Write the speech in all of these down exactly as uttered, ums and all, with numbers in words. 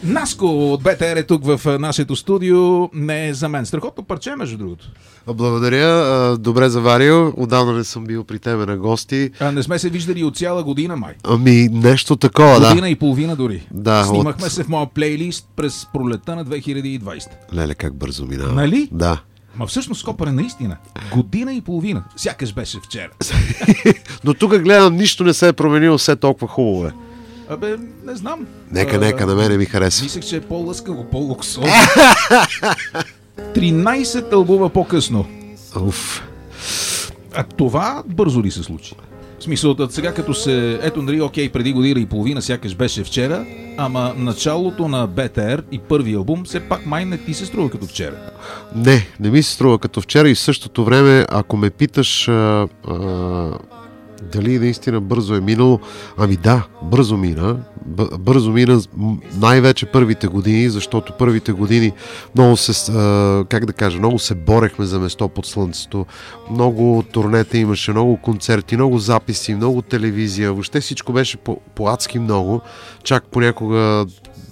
Наско от БТР е тук в нашето студио. Не е за мен. Страхотно парче, между другото. Благодаря. Добре заварил. Отдавна не съм бил при тебе на гости. А, не сме се виждали от цяла година, май. Ами, нещо такова, година да. Година и половина дори. Да, Снимахме от... се в моя плейлист през пролета на две хиляди и двадесета. Леле, как бързо минава. Нали? Да. Ма всъщност, Копър, наистина. Година и половина. Сякаш беше вчера. Но тук гледам, нищо не се е променило, все толкова хубаво е. Абе, не знам. Нека, а, нека, на мене ми харесва. Мислех, че е по-лъскаво, по-луксозно. тринайсет албума по-късно. Уф. А това бързо ли се случи? В смисъл, от сега като се... Ето, нали, окей, преди година и половина сякаш беше вчера, ама началото на БТР и първи албум все пак май не ти се струва като вчера. Не, не ми се струва като вчера и в същото време, ако ме питаш а, а, дали наистина бързо е минало, ами да, бързо мина. Бързо мина най-вече първите години, защото първите години много се, а, как да кажа, много се борехме за место под слънцето. Много турнета имаше, много концерти, много записи, много телевизия. Въобще всичко беше по- по-адски много. Чак понякога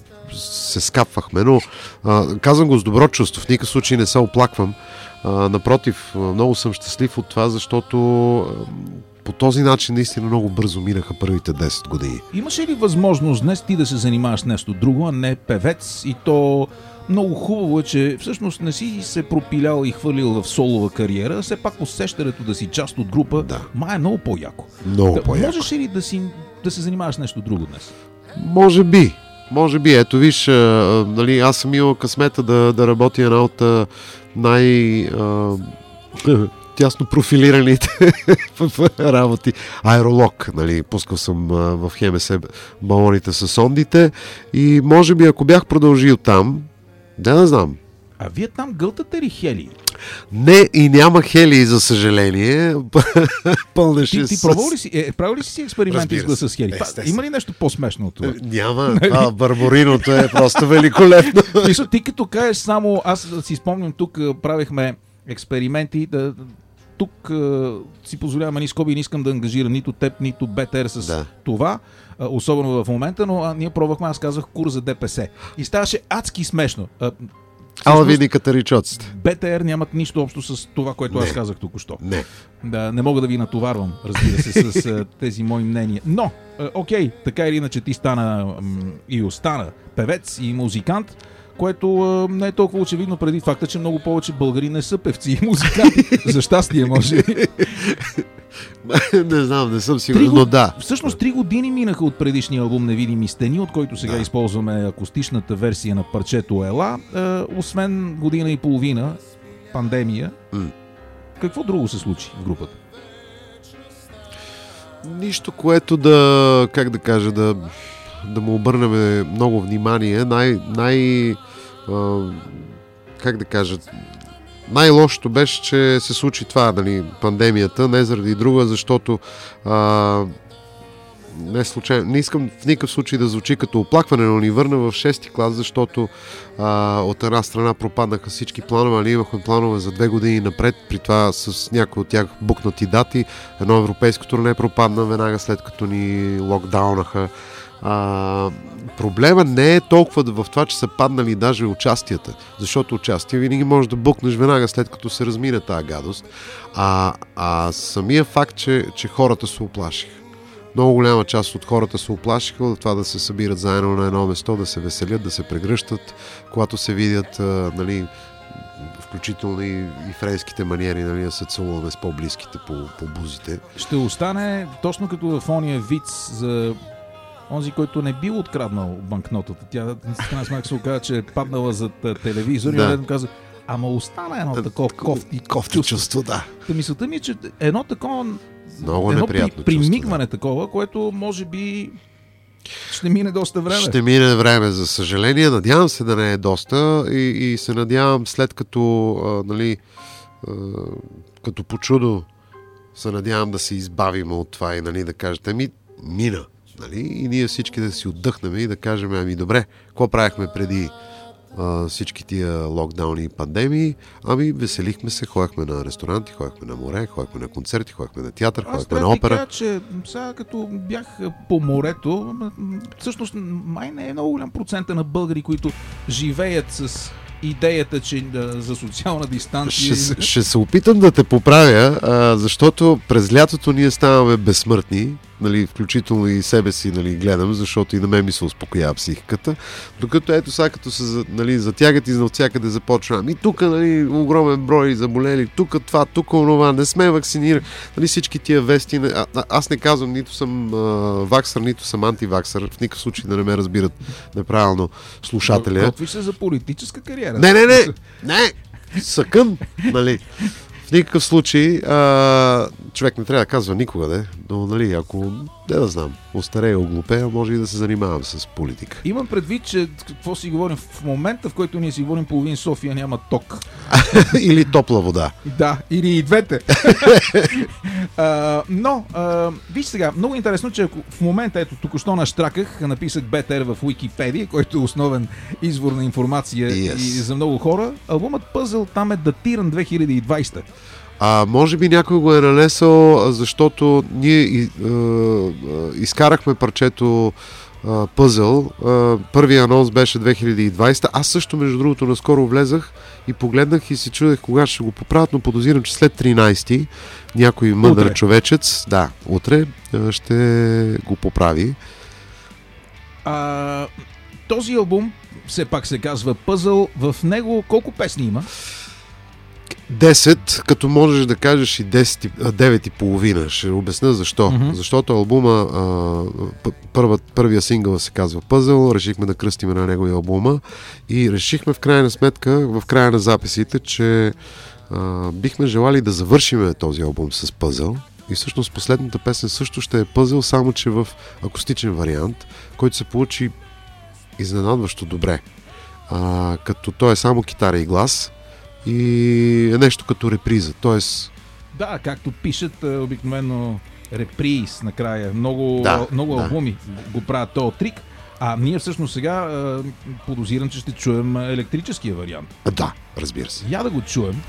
се скапвахме, но а, казвам го с добро чувство. В никакъв случай не се оплаквам. А, напротив, много съм щастлив от това, защото по този начин наистина много бързо минаха първите десет години. Имаше ли възможност днес ти да се занимаваш с нещо друго, а не певец? И то много хубаво е, че всъщност не си се пропилял и хвърлил в солова кариера, все пак усещането да си част от група, да. Ма е много по-яко. Много да, по-яко. Можеш ли да, си, да се занимаваш с нещо друго днес? Може би. Може би. Ето виж, а, нали, аз съм имал късмета да, да работя една от а, най... А, тясно профилираните работи. Аеролог, нали, пускал съм а, в ХМС балоните с сондите и може би ако бях продължил там, да не знам. А вие там гълтате ли хели? Не, и няма хели, за съжаление. Пълнеше Ти, ти с... пробвал ли си, е, правил ли си експерименти с гласа с хели? Естествено. Има ли нещо по-смешно от това? Няма. Това барбариното е просто великолепно. Мисля, ти като кажеш само, аз си спомням, тук правихме експерименти, да, тук а, си позволявам ни скоби и не искам да ангажирам нито теб, нито БТР с да. това, а, особено в момента, но а, ние пробвахме, аз казах кур за ДПС. И ставаше адски смешно. А, Ала види катаричоците. БТР нямат нищо общо с това, което не. аз казах току-що. Не. Да, не мога да ви натоварвам, разбира се, с а, тези мои мнения. Но, а, окей, така или иначе ти стана м, и остана певец и музикант, което а, не е толкова очевидно преди факта, че много повече българи не са певци и музиканти. За щастие, може. Не знам, не съм сигурен, Три, но да. Всъщност три години минаха от предишния албум Невидими стени, от който сега да. използваме акустичната версия на парчето Ела. Е, освен година и половина, пандемия, М. какво друго се случи в групата? Нищо, което да, как да кажа, да, да му обърнем много внимание. Най, най а, как да кажа, най-лошото беше, че се случи това, нали, пандемията, не заради друга, защото а, не случайно, не искам в никакъв случай да звучи като оплакване, но ни върна в шести клас, защото а, от една страна пропаднаха всички планове, ние имахме планове за две години напред, при това с някои от тях букнати дати. Едно европейско турне пропадна веднага след като ни локдаунаха. А, проблема не е толкова в това, че са паднали даже участията, защото участие винаги можеш да букнеш веднага след като се размине тази гадост, а, а самия факт, че, че хората се оплашиха. Много голяма част от хората се оплашиха от това да се събират заедно на едно место, да се веселят, да се прегръщат, когато се видят, а, нали, включително и, и френските маниери, нали, да се целуваме с по-близките по, по бузите. Ще остане точно като в ония виц за онзи, който не бил откраднал банкнотата. Тя с крайна сметка се оказа, че е паднала зад телевизор и да. каза, ама остана едно такова кофти, кофти чувство, да. Та мисълта ми е, че едно такова много едно неприятно при, чувство, примигване да. Такова, което може би ще мине доста време. Ще мине време, за съжаление. Надявам се да не е доста и, и се надявам след като а, нали, а, като по чудо се надявам да се избавим от това и, нали, да кажете, ми мина. Нали? И ние всички да си отдъхнем и да кажем, ами добре, какво правихме преди а, всички тия локдауни и пандемии. Ами веселихме се, ходихме на ресторанти, ходихме на море, ходихме на концерти, ходихме на театър, ходихме на опера. Аз трябва да кажа, че сега като бях по морето, всъщност май не е много голям процента на българи, които живеят с идеята, че а, за социална дистанция... Ще, ще се опитам да те поправя, а, защото през лятото ние ставаме безсмъртни, нали, включително и себе си, нали, гледам, защото и на мен ми се успокоява психиката, докато ето сега като се, нали, затягат и от всякъде започва. Ами тук, нали, огромен брой заболели, тук това, тук онова, не сме вакцинирани, нали, всички тия вести. А, а, аз не казвам, нито съм а, ваксър, нито съм антиваксър, в никакъв случай да не ме разбират неправилно слушателя. Готвиш се за политическа кариера? Не, не, не, не, съкън, нали. В никакъв случай а, човек не трябва да казва никога, де, но нали, ако, не да знам, остарея, оглупея, може и да се занимавам с политика. Имам предвид, че какво си говорим в момента, в който ние си говорим, половин София няма ток. Или топла вода. Да, или и двете. а, но, а, виж сега, много интересно, че ако в момента, ето, току-що наштраках, написах БТР в Уикипедия, който е основен извор на информация yes. и за много хора. Албумът Пъзъл там е датиран две хиляди и двадесета. А, може би някой го е нанесъл, защото ние и, е, е, изкарахме парчето е, Пъзъл. Е, първият анонс беше две хиляди и двадесета. Аз също, между другото, наскоро влезах и погледнах и се чудех кога ще го поправят, но подозирам, че след тринадесети някой мъдър утре. човечец, да, утре ще го поправи. А, този албум все пак се казва Пъзъл. В него колко песни има? десет, като можеш да кажеш и десет, девет и половина. Ще обясня защо. Mm-hmm. Защото албума, а, първа, първия сингъл се казва Пъзъл, решихме да кръстим на неговия албума и решихме в крайна сметка, в края на записите, че а, бихме желали да завършим този албум с Пъзъл. И всъщност последната песен също ще е Пъзъл, само че в акустичен вариант, който се получи изненадващо добре. А, като той е само китара и глас, и е нещо като реприза, т.е. Да, както пишат обикновено реприз накрая. Много, да, много да. албуми го правят този трик. А ние всъщност сега подозирам, че ще чуем електрическия вариант. А, да, разбира се. Я да го чуем.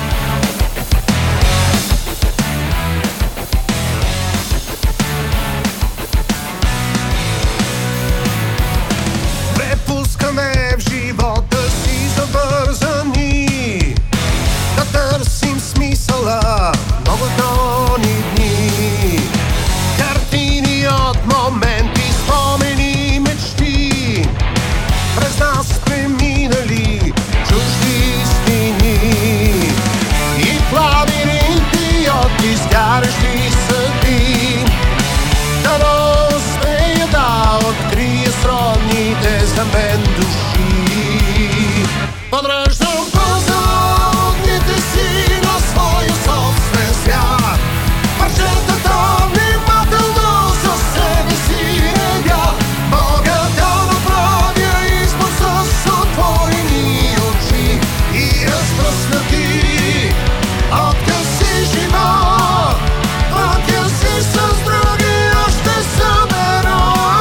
Препускаме в живота си завързани да търсим смисъла многото ни дни. Картини от моменти, спомени, мечти, през нас преминали чужди стени и в лабиринти от изгарящи съдби. Дано успея да открия сродните за мен души. Подреждам пъзълните си на своя собствен свят. Парчетата внимателно за себе си редя. Мога да направя избор с отворени очи и разпръснати отказ си живот. Пътя си с други още събера.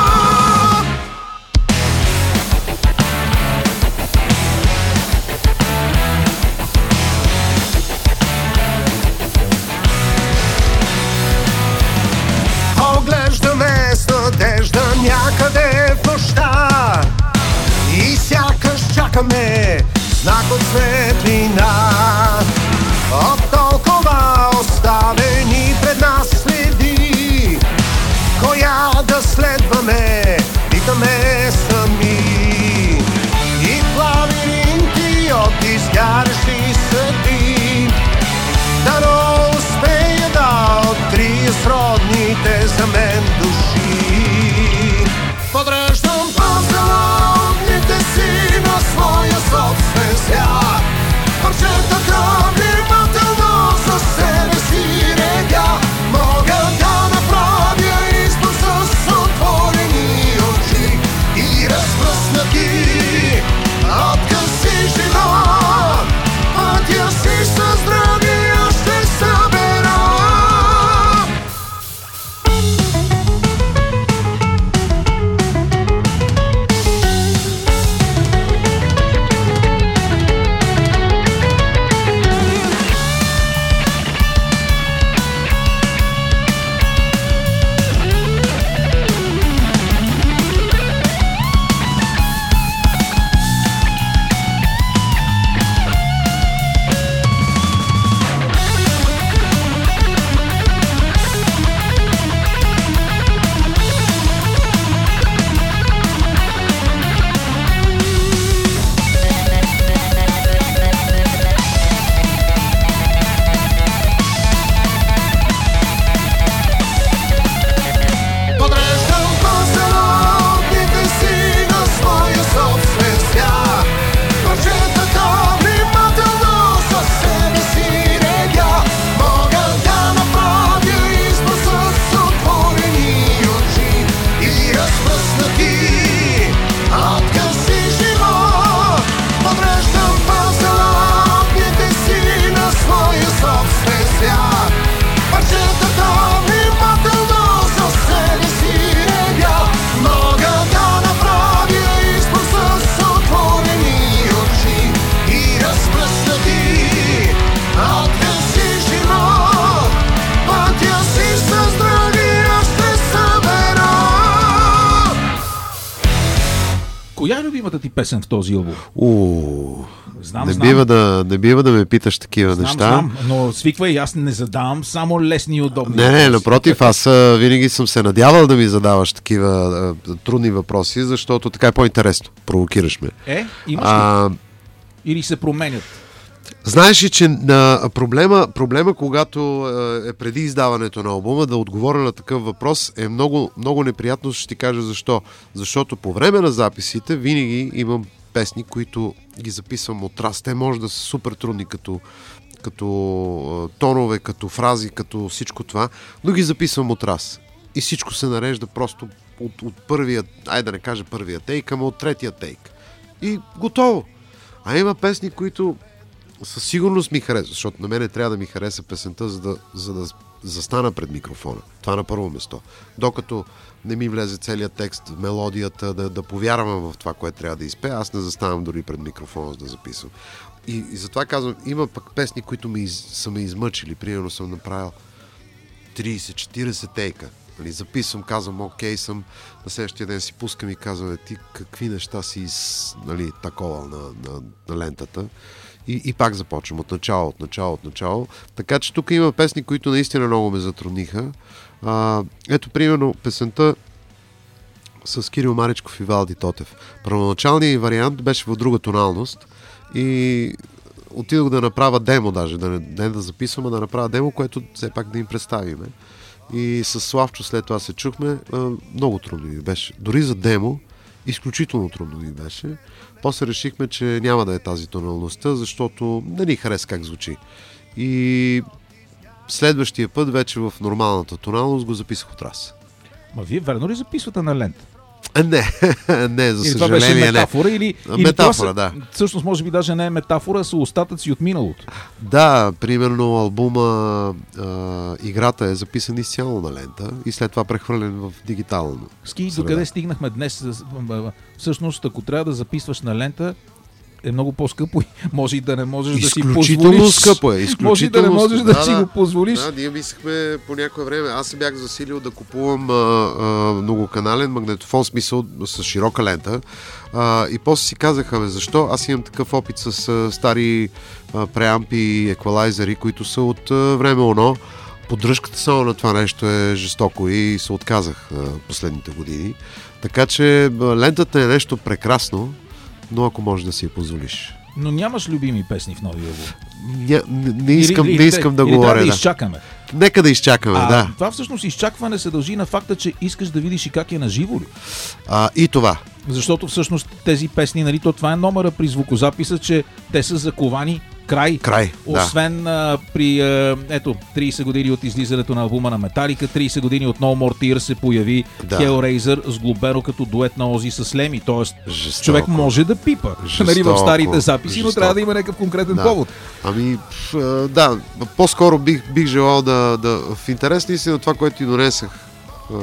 Оглеждаме с надежда някъде в нощта и сякаш чакаме знак от светлина. От толкова оставени пред нас следи, коя да следваме, питаме сами. И в лабиринти от изгарящи съдби, дано успея да открия сродните за мен души. Подреждам пъзълните си на своя собствен свят. Парчета любимата ти песен в този албум? Уу, Знам, не, знам. бива да, не бива да ме питаш такива Знам, неща. знам, но свиквай, аз не задавам само лесни и удобни Не, не, въпроси. напротив, аз а, винаги съм се надявал да ми задаваш такива а, трудни въпроси, защото така е по-интересно. Провокираш ме. Е, имаш ли? А, Или се променят? знаеш ли, че на проблема, проблема, когато е преди издаването на албума, да отговоря на такъв въпрос е много, много неприятно, ще ти кажа защо. Защото по време на записите винаги имам песни, които ги записвам от раз. Те може да са супер трудни като, като а, тонове, като фрази, като всичко това, но ги записвам от раз. И всичко се нарежда просто от, от първия, айде да не кажа първия тейк, ама от третия тейк. И готово. А има песни, които със сигурност ми харесва, защото на мене трябва да ми хареса песента, за да, за да застана пред микрофона. Това на първо место. Докато не ми влезе целият текст, мелодията, да, да повярвам в това, което трябва да изпея, аз не заставам дори пред микрофона, за да записвам. И, и затова казвам, има пък песни, които ми из, са ме измъчили. Примерно съм направил трийсет-четирийсет тейка. Нали, записвам, казвам, окей съм, на следващия ден си пускам и казвам, ти какви неща си из, нали, такова на, на, на лентата. И, и пак започвам от начало, от начало, от начало. Така че тук има песни, които наистина много ме затрудниха. А, ето, примерно, песента с Кирил Маричков и Валди Тотев. Първоначалният вариант беше в друга тоналност и отидох да направя демо даже, да не, не да записвам, а да направя демо, което все пак да им представиме. И с Славчо след това се чухме. А, много трудно ми беше. Дори за демо, изключително трудно ми беше. После решихме, че няма да е тази тоналността, защото не ни хареса как звучи. И следващия път вече в нормалната тоналност го записах от раз. Ма вие верно ли записвате на лента? А, не, не, за Или това беше съжаление не. метафора? Или, или Метафора, това да. са, всъщност може би даже не е метафора, а са остатъци от миналото. Да, примерно албума а, Играта е записан изцяло на лента и след това прехвърлен в дигитално. Ски, среда. докъде стигнахме днес? Всъщност, ако трябва да записваш на лента, е много по-скъпо и може и да не можеш да си Изключително позволиш. скъпо е. Изключително Може и да не можеш да, да си да. го позволиш. Да, ние мислехме по някое време. Аз се бях засилил да купувам а, а, многоканален магнетофон, смисъл с широка лента. А, и после си казаха, бе, защо? Аз имам такъв опит с а, стари а, преампи и еквалайзери, които са от а, време оно. Поддръжката само на това нещо е жестоко и се отказах а, последните години. Така че а, лентата е нещо прекрасно, но ако можеш да си я позволиш. Но нямаш любими песни в новия албум. Ня, не, не искам, или, не искам да или говоря. трябва да Да. изчакаме. Нека да изчакаме, А, да. това всъщност изчакване се дължи на факта, че искаш да видиш и как е на живо ли. А, и това. Защото всъщност тези песни, нали, то това е номера при звукозаписа, че те са заковани край. Край, да. Освен а, при, а, ето, трийсет години от излизането на албума на Металика, трийсет години от No More Tears се появи Да. Hellraiser сглобено като дует на Ози с Леми. Тоест, Жестоко. човек може да пипа, Жестоко. нали, в старите записи, но Жестоко. трябва да има някакъв конкретен Да. повод. Ами, пф, а, да, по-скоро бих, бих желал да, да... В интерес наистина това, което ти донесах. А,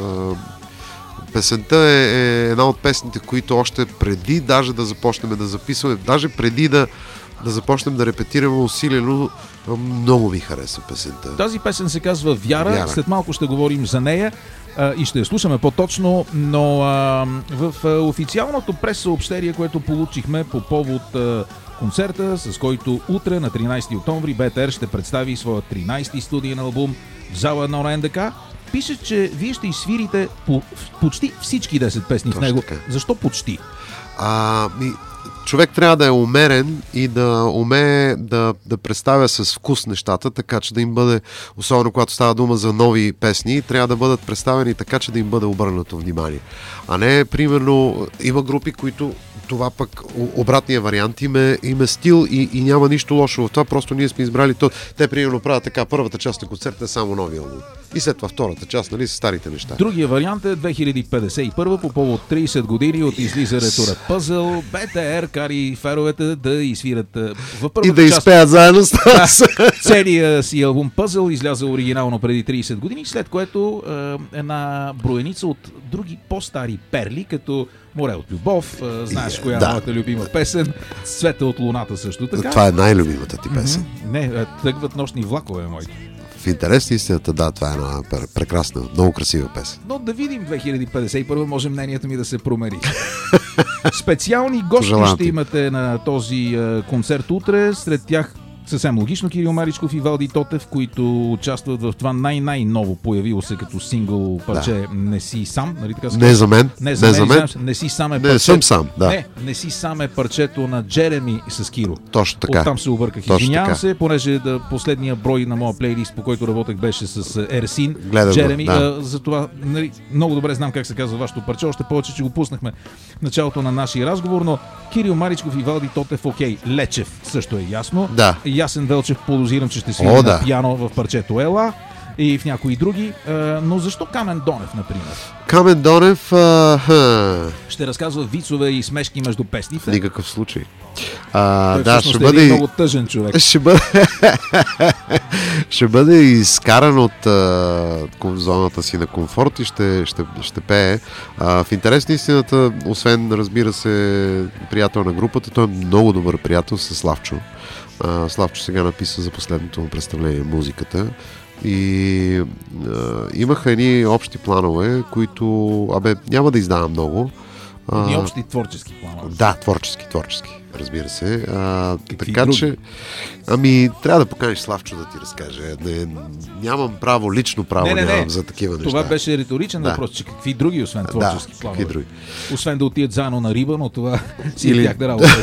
песента е, е една от песните, които още преди даже да започнем да записваме, даже преди да, да започнем да репетираме усилено, много ми хареса песента. Тази песен се казва Вяра. Вяра. След малко ще говорим за нея а, и ще я слушаме по-точно, но а, в а, официалното прес-съобщение, което получихме по повод а, концерта, с който утре на тринайсети октомври БТР ще представи своя тринайсети студиен албум в зала едно на НДК, пише, че вие ще изсвирите по, почти всички десет песни Точно в него. така. Защо почти? А, ми, човек трябва да е умерен и да умее да, да представя с вкус нещата, така че да им бъде, особено когато става дума за нови песни, трябва да бъдат представени така, че да им бъде обърнато внимание. А не, примерно, има групи, които това пък обратния вариант им е, им е стил и, и няма нищо лошо в това, просто ние сме избрали то. Те примерно правят така, първата част на концерта е само нови албум. И след това втората част, нали, са старите неща. Другия вариант е две хиляди петдесет и първа по повод трийсет години от излизането на Пъзъл. БТР кари феровете да изсвират а, в първата И да част изпеят заедно с нас. целия си албум Пъзъл, излязъл оригинално преди трийсет години, след което е, една броеница от други по-стари перли, като Море от любов, е, знаеш коя е Да. моята любима песен, Света от луната също така. Това е най-любимата ти песен. Не, е, тръгват нощни влакове, моите. в интерес на истината, да, това е една прекрасна, много красива песен. Но да видим две хиляди петдесет и първа, може мнението ми да се промери. Специални гости Пожелавам ще ти. имате на този е, концерт утре. Сред тях съвсем логично Кирил Маричков и Валди Тотев, които участват в това най-най-ново появило се като сингъл парче Да. Не си сам. Нали така се Не казва? за мен. Не за не мен. за мен. Не си сам е Не парче... съм сам, да. Не, не си сам е парчето на Джереми с Киро. Точно така. Оттам се обърках. Точно Извинявам така. се, понеже да, последния брой на моя плейлист, по който работех, беше с Ерсин. Гледам го, Джереми. да. А, затова нали, много добре знам как се казва вашето парче. Още повече, че го пуснахме в началото на нашия разговор, но Кирил Маричков и Валди Тотев, окей. Лечев също е ясно. Да. Ясен Велчев подозирам, че ще свири О, на да. пиано в парчето Ела и в някои други. А, но защо Камен Донев, например? Камен Донев, а, ха, Ще разказва вицове и смешки между песните. в никакъв случай. А, Той да, всъщност ще е един бъде, много тъжен човек. ще бъде, ще бъде изкаран от а, ком- зоната си на комфорт и ще, ще, ще пее. А, в интерес на истината, освен, разбира се, приятел на групата, той е много добър приятел с Славчо. А, Славчо сега написа за последното му представление музиката. И а, имаха едни общи планове, които, абе, няма да издавам много. Едни А, общи творчески планове. Да, творчески, творчески, разбира се. А, така други? че, ами, трябва да поканиш Славчо да ти разкаже. Не, нямам право, лично право Не, не, не. нямам за такива неща. Това беше риторичен Да. въпрос, че какви други, освен творчески да, планове? какви други. Освен да отидат заедно на риба, но това си Или- Или... тях да работа.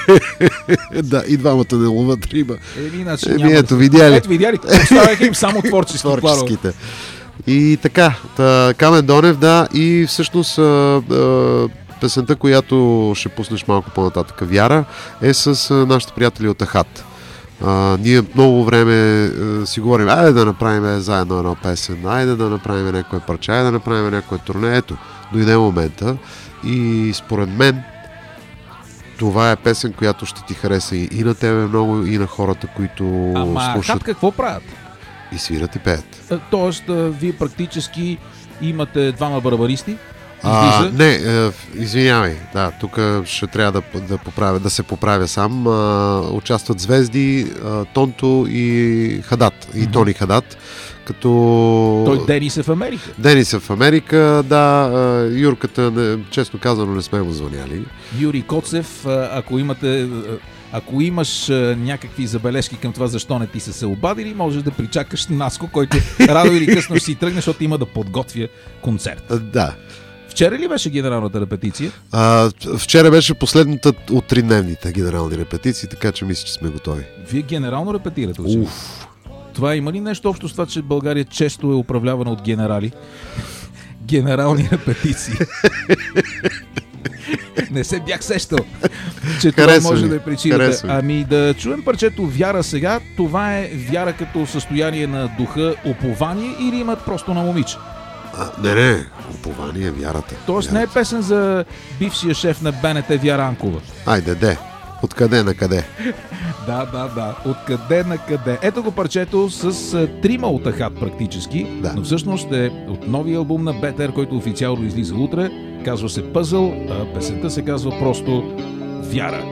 Да, и двамата не ловят риба. Еми, иначе Еми, няма... ето, видя ли? Ето, видя ли? Оставяха им само творчески планове. Творческите. И така, та, Камен Донев, да, и всъщност а, а, песента, която ще пуснеш малко по-нататък, Вяра, е с а, нашите приятели от Ахат. А, ние много време а, си говорим, айде да направим заедно една песен, айде да направим някое парче, айде да направим някое турне. Ето, дойде момента и според мен това е песен, която ще ти хареса и, и на тебе много, и на хората, които Ама слушат Хат какво правят? и свират и пеят. А, Тоест, а, вие практически имате двама барабаристи. А, Излиза. не, е, извинявай, да, тук ще трябва да, да, поправя, да се поправя сам. А, участват Звезди, а, Тонто и Хадат, и Мгм. Тони Хадат, като... Той Денис е в Америка. Денис е в Америка, да, а, Юрката, не, честно казано, не сме му звъняли. Юрий Коцев, а, ако имате... а, Ако имаш а, някакви забележки към това, защо не ти са се обадили, можеш да причакаш Наско, който рано или късно ще си тръгне, защото има да подготвя концерт. А, да. Вчера ли беше генералната репетиция? А, вчера беше последната от тридневните генерални репетиции, така че мисля, че сме готови. Вие генерално репетирате? Уф. Това има ли нещо общо с това, че България често е управлявана от генерали? Генерални репетиции. Не се бях сещал, че това Харесва може ми, да е причината. харесва ми. Ами да чуем парчето Вяра сега. Това е вяра като състояние на духа, упование или имат просто на момиче? А, не, не, упование, вярата. Тоест не е песен за бившия шеф на БНТ Вяра Анкова. Айде, де. Откъде на къде? Да, да, да. Откъде на къде? Ето го парчето с а, трима от Ахат практически, Да. но всъщност е от новия албум на Бетер, който официално излиза утре. Казва се Пъзъл, а песента се казва просто Вяра.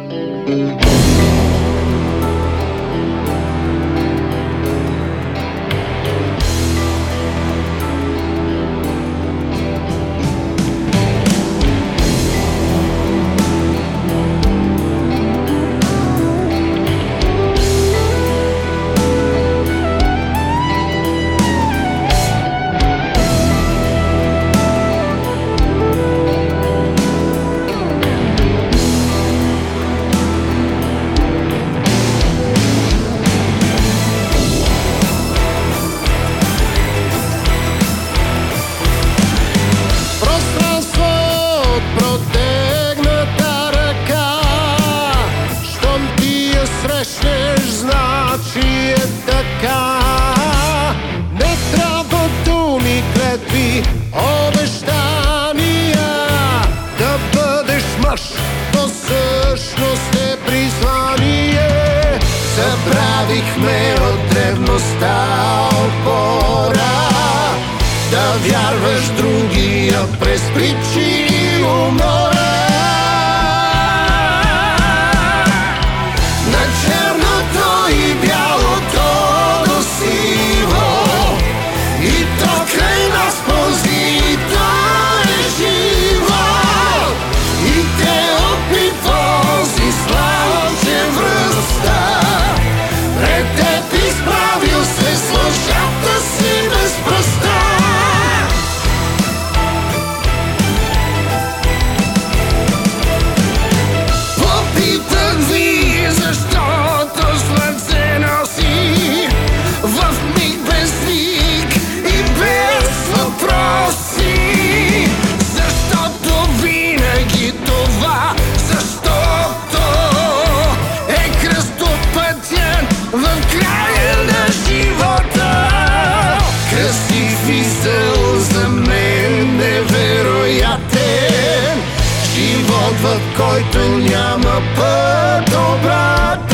Пространство от протегната ръка. Щом ти я срещнеш, значи е така. Не трябва думи, клетви, обещания. Да бъдеш мъж, то всъщност е призвание. Забравихме от древността опора. Да вярваш другия през причини и умора. На черното и бялото до сиво. който няма път обратен.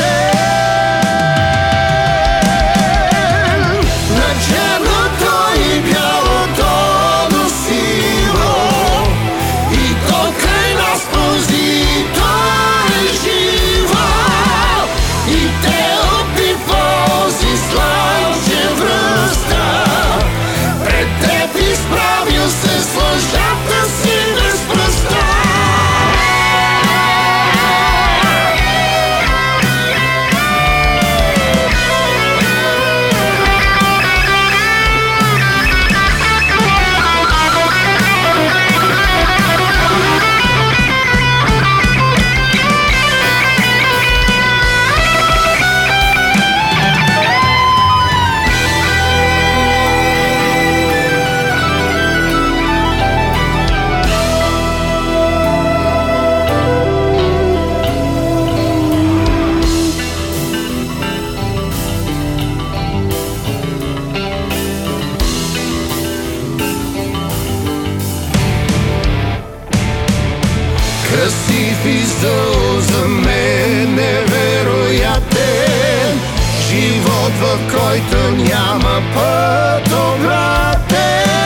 На черното и бялото до сиво, и то край нас пълзи, той е живо. И те опи ползи слънчев връста, пред теб изправил се с лъжата си без пръста. Красив изъл за мен невероятен, живот в който няма път обратен.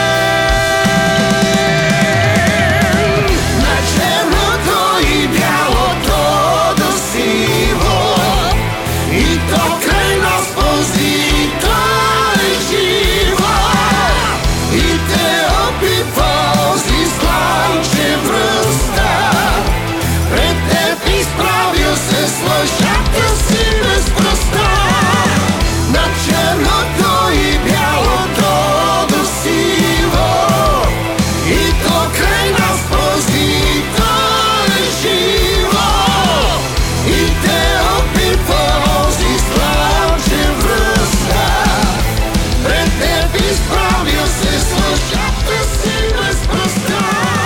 На черното и бялото до сиво, и то край нас пълзи, той е живо. И те опи ползи слънчев връста, пред теб изправил се с лъжата си без пръста. На черното и бялото до сиво, и то край нас пълзи, той е живо. И те опи ползи слънчев връста, пред теб изправил се с лъжата си без пръста.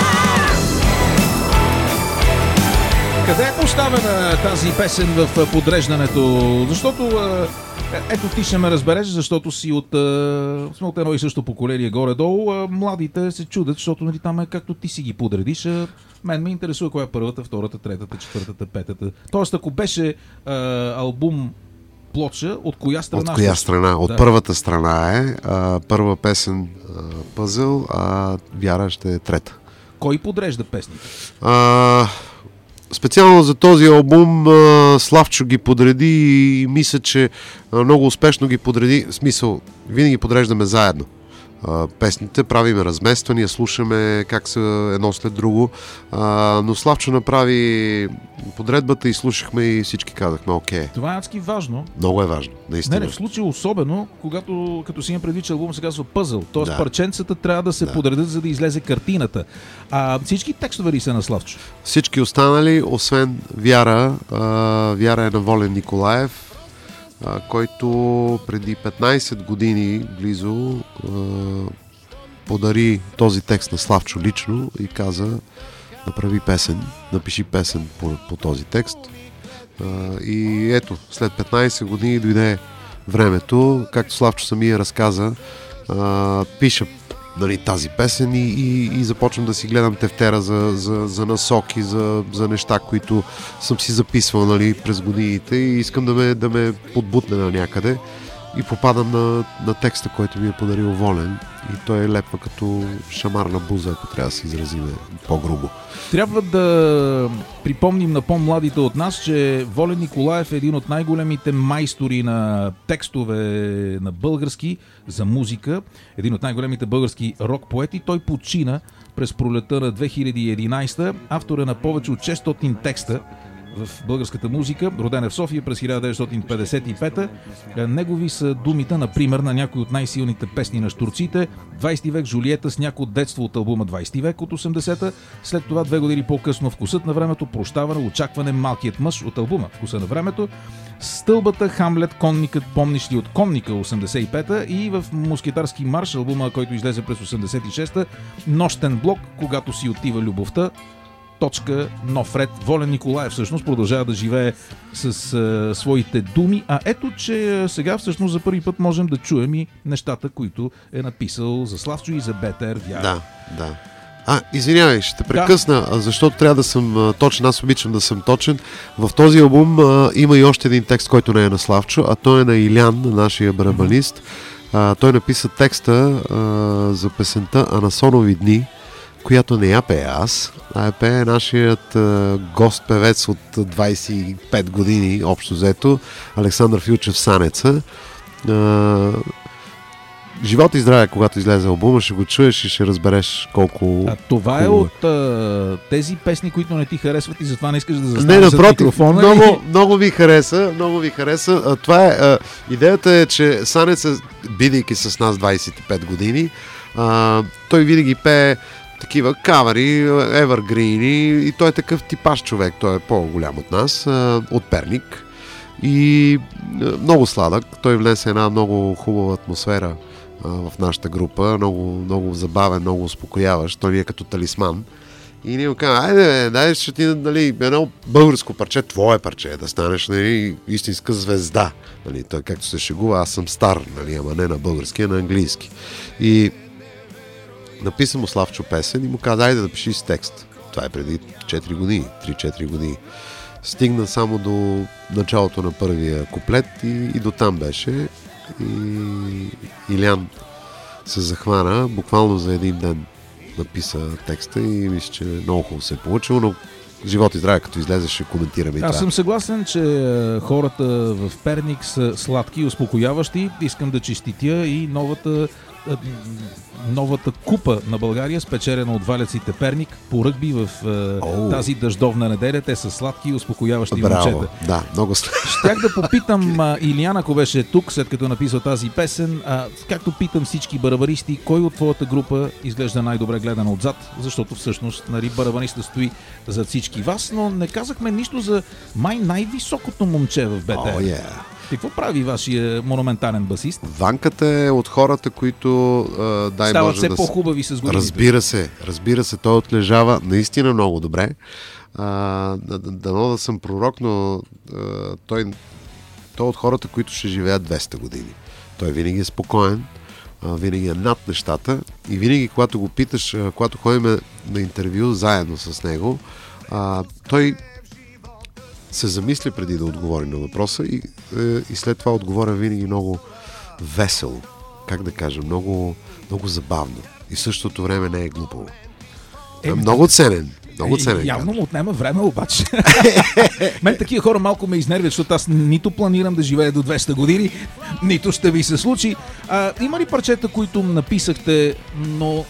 Къде е поставена тази песен в подреждането? Защото, е, ето ти ще ме разбереш, защото си от, е, сме от едно и също поколение горе-долу. Е, младите се чудят, защото нали, там е както ти си ги подредиш. Е, мен ме интересува коя е първата, втората, третата, четвъртата, петата. Тоест, ако беше е, албум плоча, от коя страна? От коя страна? От да. Първата страна е. А, първа песен а, Пъзъл, а Вяра ще е трета. Кой подрежда песните? А, специално за този албум а, Славчо ги подреди и мисля, че а, много успешно ги подреди. В смисъл, винаги подреждаме заедно а, песните, правиме размествания, слушаме как са едно след друго. А, но Славчо направи подредбата и слушахме и всички казахме окей. Това е адски важно. Много е важно, наистина. Не, не, в случая особено, когато като си имам предвид, че албум се казва Пъзъл. Тоест Да. парченцата трябва да се Да. подредят, за да излезе картината. А всички текстове ли са на Славчо? Всички останали, освен Вяра, а, Вяра е на Волен Николаев, а, който преди петнайсет години близо а, подари този текст на Славчо лично и каза: направи песен, напиши песен по, по този текст. А, и ето, след петнайсет години дойде времето, както Славчо самия разказа, а, пиша нали, тази песен и, и, и започвам да си гледам тефтера за, за, за насоки, за, за неща, които съм си записвал нали, през годините и искам да ме, да ме подбутне на някъде и попадам на, на текста, който ми е подарил Волен и той е лепва като шамар на буза, ако трябва да се изразиме по-грубо. Трябва да припомним на по-младите от нас, че Волен Николаев е един от най-големите майстори на текстове на български за музика, един от най-големите български рок-поети. Той почина през пролета на две хиляди и единайсета, автор е на повече от шестстотин текста в българската музика, роден е в София през хиляда деветстотин петдесет и пета. Негови са думите, например, на някои от най-силните песни на щурците: двайсети век, Жулиета, с някой от детство от албума двайсети век от осемдесета, след това две години по-късно Вкусът на времето, Прощаване, Очакване, Малкият мъж от албума Вкуса на времето, Стълбата, Хамлет, Конникът, Помниш ли от Конника осемдесет и пета и в Мускетарски марш, албума, който излезе през осемдесет и шеста, Нощен блок, Когато си отива любовта, точка, нов ред. Волен Николаев всъщност продължава да живее с а, своите думи, а ето, че а, сега всъщност за първи път можем да чуем и нещата, които е написал за Славчо и за БТР Вяра. Да, да. А, извинявай, ще те прекъсна, да. Защото трябва да съм а, точен. Аз обичам да съм точен. В този албум а, има и още един текст, който не е на Славчо, а той е на Илян, на нашия барабанист. А, той написа текста а, за песента Анасонови дни, която не я пее аз, а я пее нашият а, гост-певец от двайсет и пет години, общо взето, Александър Филчев Санеца. А, живот и здраве, когато излезе албума, ще го чуеш и ще разбереш колко... А това хубаво. Е от а, тези песни, които не ти харесват и затова не искаш да застанеш Не, зад напротив, микрофона? много, И... много ви хареса, много ви хареса. А, това е, а, идеята е, че Санеца, бидейки с нас двайсет и пет години, а, той винаги пее такива кавари, евъргрини и той е такъв типаж човек, той е по-голям от нас, а, от Перник и а, много сладък. Той внесе една много хубава атмосфера а, в нашата група, много, много забавен, много успокояващ. Той ни е като талисман. И ние му казваме, айде, дай ще ти, нали, едно българско парче, твое парче, да станеш, нали, истинска звезда. Нали, той, както се шегува, аз съм стар, нали, ама не на български, а на английски. И написа му Славчо песен и му каза, айде да напиши с текст. Това е преди четири години, три-четири години. Стигна само до началото на първия куплет и, и до там беше. И Илян се захвана, буквално за един ден написа текста и мисля, че много хубаво се е получило, но живот и здраве, като излезе, ще коментираме и това. Аз съм съгласен, че хората в Перник са сладки и успокояващи. Искам да честитя и новата новата купа на България, спечелена от Валеците Перник по ръгби в oh. тази дъждовна неделя. Те са сладки и успокояващи Браво. момчета. Да, много сладки. Щях да попитам а, Илиян, ако беше тук, след като написал тази песен, а, както питам всички барабаристи, кой от твоята група изглежда най-добре гледан отзад, защото всъщност, нали, барабариста стои зад всички вас, но не казахме нищо за май най-високото момче в БТР. Oh, yeah. Какво прави вашия монументален басист? Ванката е от хората, които а, дай стават може все да по-хубави с годините. Разбира се, разбира се, той отлежава наистина много добре. А, дано да съм пророк, но а, той, той е от хората, които ще живеят двеста години. Той винаги е спокоен, а, винаги е над нещата и винаги, когато го питаш, а, когато ходим на интервю заедно с него, а, той се замисли преди да отговори на въпроса и, и след това отговоря винаги много весело, как да кажа, много, много забавно и в същото време не е глупаво. Е, много ценен. Много ценен. Явно му отнема време обаче. Мен такива хора малко ме изнервят, защото аз нито планирам да живея до двеста години, нито ще ви се случи. А, има ли парчета, които написахте, но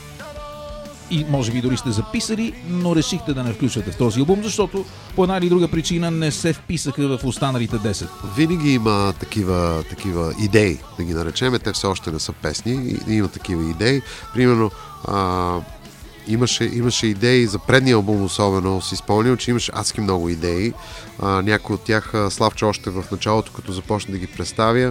и може би дори сте записали, но решихте да не включвате в този албум, защото по една или друга причина не се вписаха в останалите десет? Винаги има такива, такива идеи, да ги наречем. Те все още не са песни. И има такива идеи. Примерно а, имаше, имаше идеи за предния албум, особено си спомням, че имаше адски много идеи. А, някои от тях Славчо още в началото, като започна да ги представя.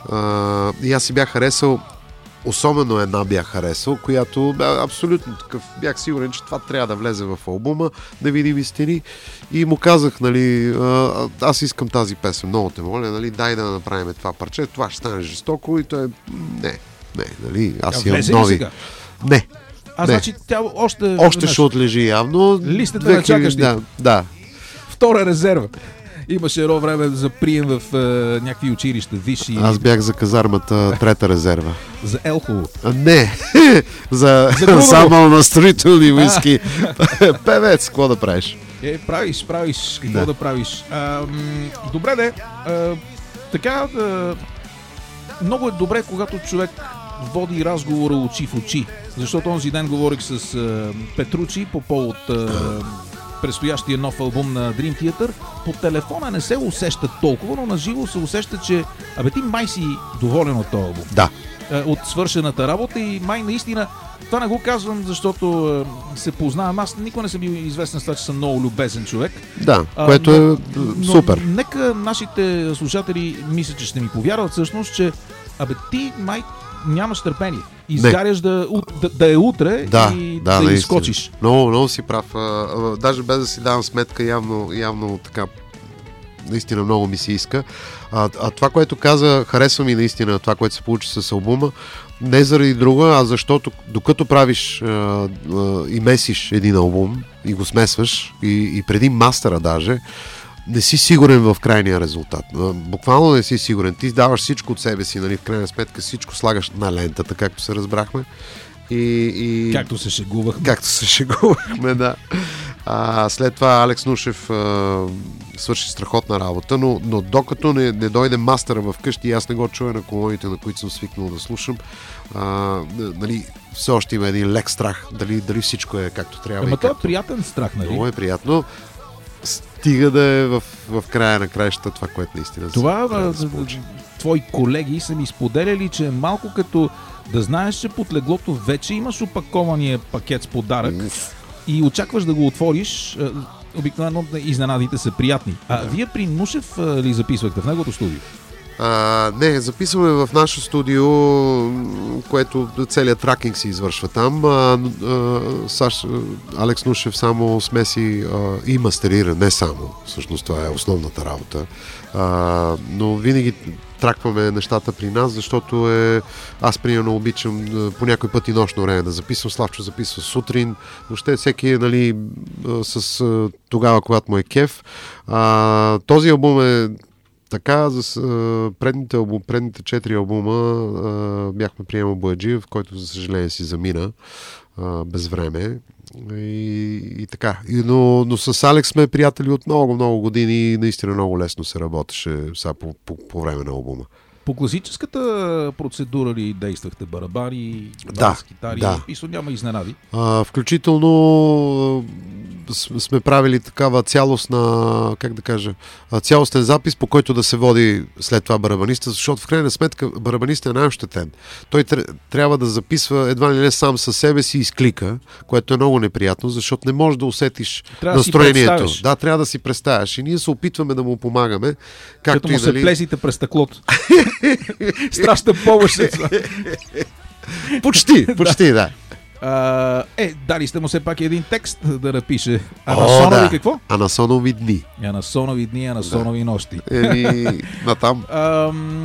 А, и аз си бях харесал. Особено една бях харесал, която бе абсолютно такъв, бях сигурен, че това трябва да влезе в албума, да видим истини. И му казах, нали, аз искам тази песен, много те моля, нали, дай да направим това парче, това ще стане жестоко и той не, не, нали, аз имам нови. Не. А не. Значи тя още... Още ще отлежи явно. Листата на чакащи. Да, да. Втора резерва. Имаше едно време за прием в е, някакви училища, висши. Аз бях за казармата трета резерва. За Елхово. А, не, за, за само на строителни виски. Певец, какво да правиш? Е, правиш, правиш. Какво да, да правиш? А, м- добре, де. А, така, да, много е добре, когато човек води разговора очи в очи. Защото онзи ден говорих с а, Петручи по повод а, предстоящия нов албум на Dream Theater. По телефона не се усеща толкова, но на живо се усеща, че абе ти май си доволен от този албум. Да. От свършената работа и май наистина, това не го казвам, защото се познавам. Аз никога не съм бил известен с това, че съм много любезен човек. Да, което а, но, е супер. Но нека нашите слушатели мислят, че ще ми повярват всъщност, че абе ти май нямаш търпение. Изгаряш да, да, да е утре да, и да, да изскочиш. Много, много си прав. Даже без да си давам сметка, явно, явно така наистина много ми се иска. А, а това, което каза, харесва ми наистина това, което се получи с албума, не заради друга, а защото докато правиш а, а, и месиш един албум и го смесваш, и, и преди мастера даже, не си сигурен в крайния резултат. Буквално не си сигурен. Ти даваш всичко от себе си, нали, в крайна сметка всичко слагаш на лентата, както се разбрахме. И, и... Както се шегувахме. Както се шегувахме, да. А, след това Алекс Нушев а, свърши страхотна работа, но, но докато не, не дойде мастера в къщи и аз не го чуя на колоните, на които съм свикнал да слушам, а, нали, все още има един лек страх, дали, дали всичко е както трябва. Ама това както... е приятен страх, нали? Много е приятно. Стига да е в, в края на краищата това, което наистина това, да се получи. Твои колеги са ми споделяли, че е малко като да знаеш, че под леглото вече имаш опакования пакет с подарък Уф. и очакваш да го отвориш. Обикновено изненадите са приятни. А да. Вие при Нушев ли записвахте в неговото студио? А, не, записваме в наше студио, което целият тракинг се извършва там. А, а, Саш, Алекс Нушев само смеси а, и мастерира, не само. Всъщност това е основната работа. А, но винаги тракваме нещата при нас, защото е... аз примерно обичам по някой път и нощно време да записвам. Славчо записва сутрин. Въобще всеки е, нали, с тогава, когато му е кеф. А, този албум е така, за предните, албум, предните четири албума а, бяхме приемал Бояджиев, който за съжаление си замина а, без време. И, и така. И, но, но с Алекс сме приятели от много-много години и наистина много лесно се работеше сега по, по, по време на албума. По класическата процедура ли действахте? Барабани, да, китари? Да. И няма изненади? А, включително сме правили такава цялостна, как да кажа, цялостен запис, по който да се води след това барабаниста, защото в крайна сметка барабаниста е най-ощетен. Той трябва да записва едва ли не сам със себе си изклика, което е много неприятно, защото не можеш да усетиш трябва настроението. Да, си да, трябва да си представяш. И ние се опитваме да му помагаме. Като му и, се дали... плезите през стъклото. Страшна помощ е това. Почти, почти, да. Uh, е, дали сте му все пак един текст да напише. Анасонови да. Какво? Анасонови дни. Анасонови дни, Анасонови да. нощи. Еми, натам. Uh,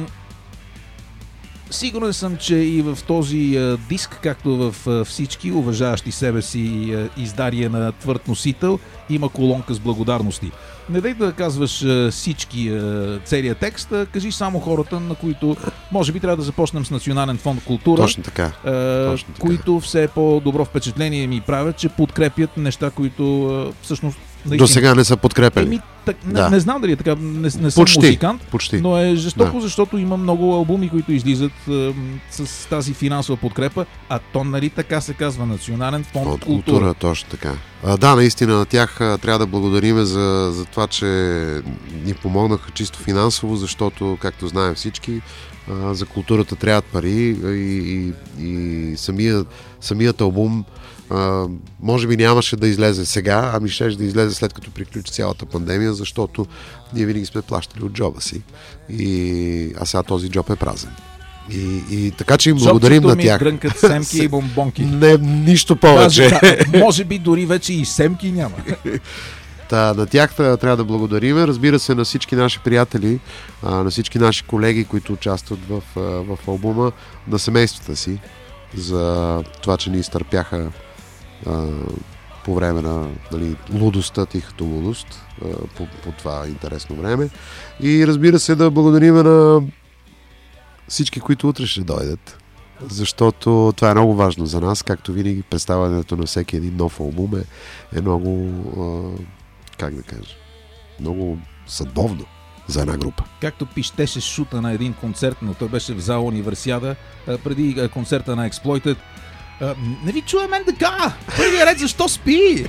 сигурен съм, че и в този uh, диск, както в uh, всички уважаващи себе си uh, издания на твърд носител, има колонка с благодарности. Не дай да казваш uh, всички uh, целият текст, uh, кажи само хората, на които може би трябва да започнем с Национален фонд култура. Точно така. Uh, Точно така. Които все по-добро впечатление ми правят, че подкрепят неща, които uh, всъщност наистина... До сега не са подкрепили. Еми, так, да. не, не знам дали е така, не, не съм почти, музикант, почти. но е жестоко, да. защото има много албуми, които излизат uh, с тази финансова подкрепа, а то нали така се казва Национален фонд Фонд култура. култура. Точно така. А, да, наистина на тях а, трябва да благодариме за, за това, че ни помогнаха чисто финансово, защото, както знаем всички, а, за културата трябват пари и, и, и самия, самият албум а, може би нямаше да излезе сега, ами щеше да излезе след като приключи цялата пандемия, защото ние винаги сме плащали от джоба си. И, а сега този джоб е празен. И, и така, че им благодарим на тях. Дрънкат семки и бомбонки. Не, нищо повече. Да, може би дори вече и семки няма. Та, на тях трябва да благодариме. Разбира се, на всички наши приятели, на всички наши колеги, които участват в, в албума, на семействата си, за това, че ни изтърпяха а, по време на, нали, лудостта, тихата лудост, а, по, по това интересно време. И разбира се, да благодариме на всички, които утре ще дойдат, защото това е много важно за нас. Както винаги, представянето на всеки един нов албум е, е много, а, как да кажа, много съдбовно за една група. Както пищеше шута на един концерт, но той беше в зала Универсиада, преди концерта на Exploited. Не ви чуя мен така! Първият ред защо спи?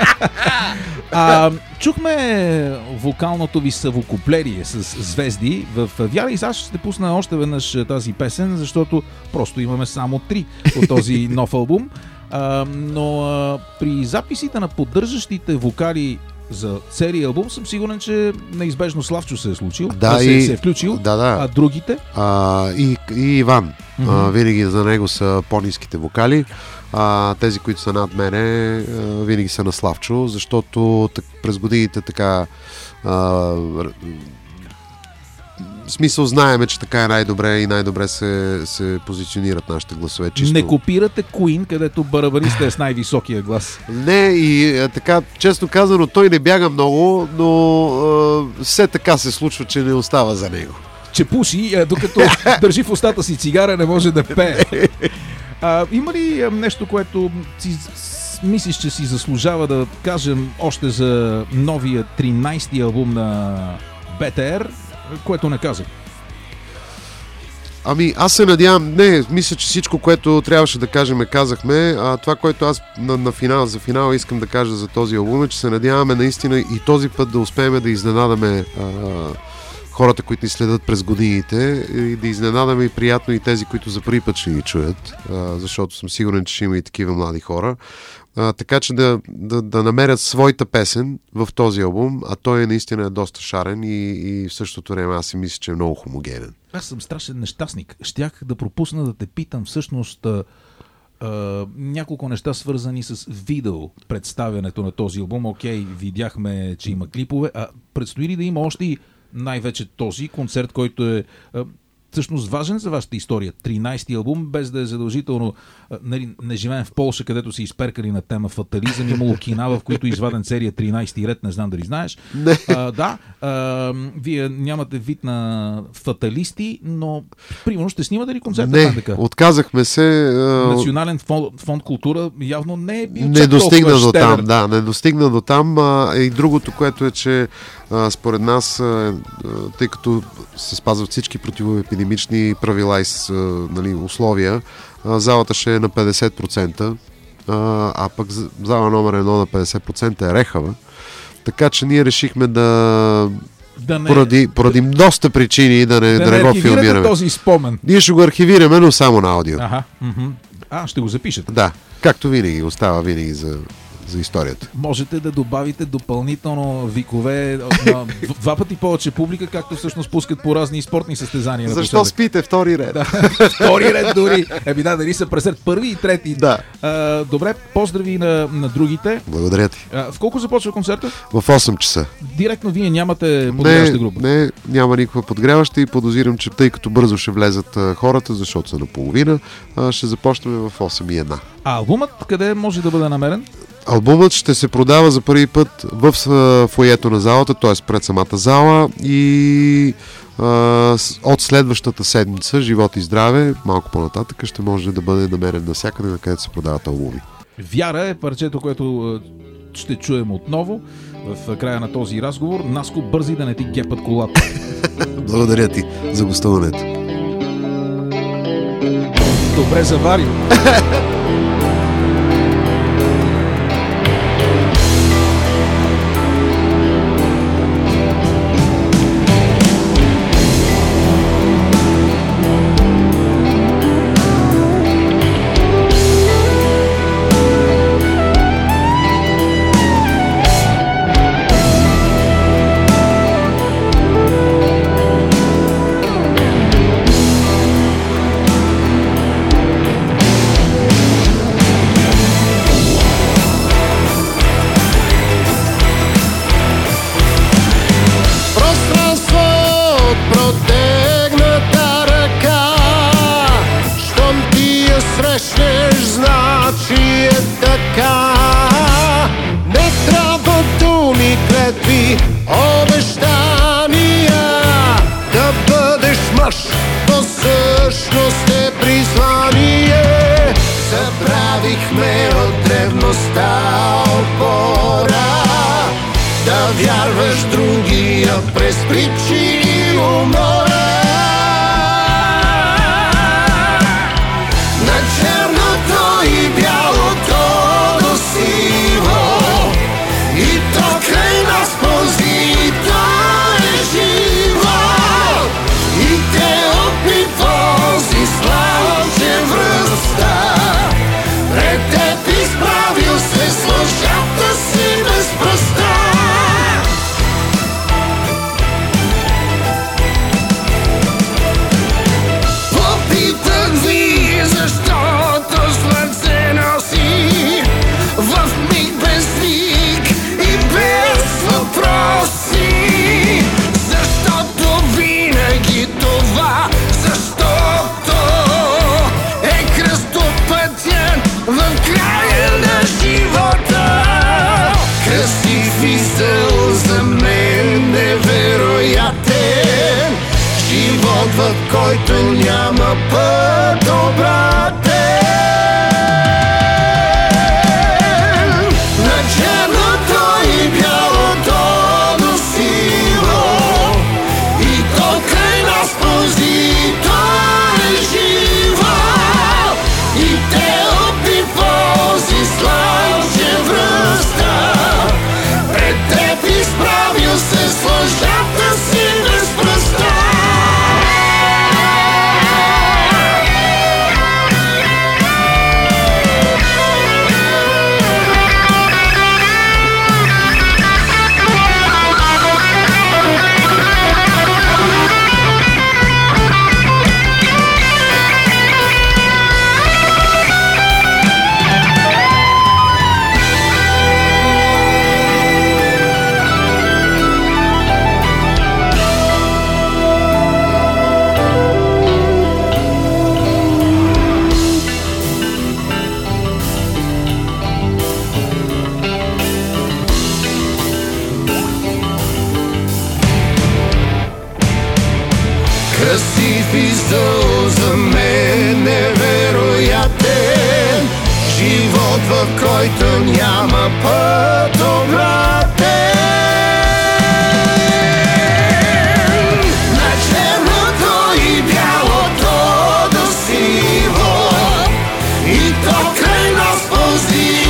а, чухме вокалното ви съвокупление с звезди. В Вяра и Саш ще пусна още веднъж тази песен, защото просто имаме само три от този нов албум. А, но а, при записите на поддържащите вокали за целия албум, съм сигурен, че неизбежно Славчо се е случил. Да, се, и... се е включил. Да, да. А другите? А, и, и Иван. Mm-hmm. А, винаги за него са по-ниските вокали. А, тези, които са над мене, винаги са на Славчо, защото так, през годините така а, в смисъл знаеме, че така е най-добре и най-добре се, се позиционират нашите гласове. Чисто. Не копирате Queen, където барабаниста е с най-високия глас. Не, и а, така, често казано, той не бяга много, но а, все така се случва, че не остава за него. Че пуши, докато държи в устата си цигара, не може да пее. А, има ли нещо, което си мислиш, че си заслужава да кажем още за новия тринайсти албум на БТР, което не казах? Ами, аз се надявам, не, мисля, че всичко, което трябваше да кажем, казахме. А това, което аз на, на финал, за финал искам да кажа за този албум е, че се надяваме наистина и този път да успеем да изненадаме а, хората, които ни следят през годините, и да изненадаме и приятно и тези, които за първи път ще ни чуят, а, защото съм сигурен, че ще има и такива млади хора. А, така че да, да, да намерят своята песен в този албум, а той е наистина доста шарен и, и в същото време аз си мисля, че е много хомогенен. Аз съм страшен нещастник. Щях да пропусна да те питам всъщност а, а, няколко неща, свързани с видео представянето на този албум. Окей, видяхме, че има клипове, а предстои ли да има още и най-вече този концерт, който е а, всъщност важен за вашата история? тринайсти албум, без да е задължително. Нали, не живеем в Полша, където са изперкали на тема фатализъм. Имало кина, в които изваден серия тринайсти ред, не знам дали знаеш. Не. А, да, а, вие нямате вид на фаталисти, но примерно ще снимате ли концерта? Не, така? отказахме се. А... Национален фонд, фонд култура явно не е бил Не достигна до там, да, не достигна до там. А, и другото, което е, че а, според нас, а, тъй като се спазват всички противоепидемични правила и с, а, нали, условия, а, залата ще е на петдесет процента, а, а пък зала номер едно на петдесет процента е Рехава. Така че ние решихме да, да не, поради, поради да, доста причини да не, да, да не, не го филмираме. Този спомен. Ние ще го архивираме, но само на аудио. Аха, м-м. А, ще го запишете. Да, както винаги, остава винаги за, за историята. Можете да добавите допълнително викове на два пъти повече публика, както всъщност пускат по разни спортни състезания. Защо спите втори ред? Да, втори ред дори. Еби да, дали са пресред първи и трети. Да. А, добре, поздрави на, на другите. Благодаря ти. А, в колко започва концерта? В осем часа. Директно вие нямате подгряваща група? Не, няма никаква подгряваща и подозирам, че тъй като бързо ще влезат а, хората, защото са наполовина, а, ще започнем в осем и една. А албумът къде може да бъде намерен? Албумът ще се продава за първи път в фоайето на залата, т.е. пред самата зала, и а, от следващата седмица, живот и здраве, малко по-нататък, ще може да бъде намерен навсякъде, на където се продават албуми. Вяра е парчето, което ще чуем отново в края на този разговор. Наско, бързи да не ти гепат колата. Благодаря ти за гостуването. Добре заварил. Вярваш другия през причини умора. На черното и бялото до сиво, и то край нас пълзи, то е живо. И те опи този славчен връста, пред теб изправил се с лъжата си без пръста. в края на живота. Красив изъл за мен невероятен, живот, в който няма път обратен. На черното и бялото до сиво, и то край нас пълзи, то е живо. И те опи ползи слънче връста, пред теб изправил се с лъжата си без пръста. Красив изъл за мен невероятен, живот, в който няма път обратен. На черното и бялото до сиво, и то край нас пълзи.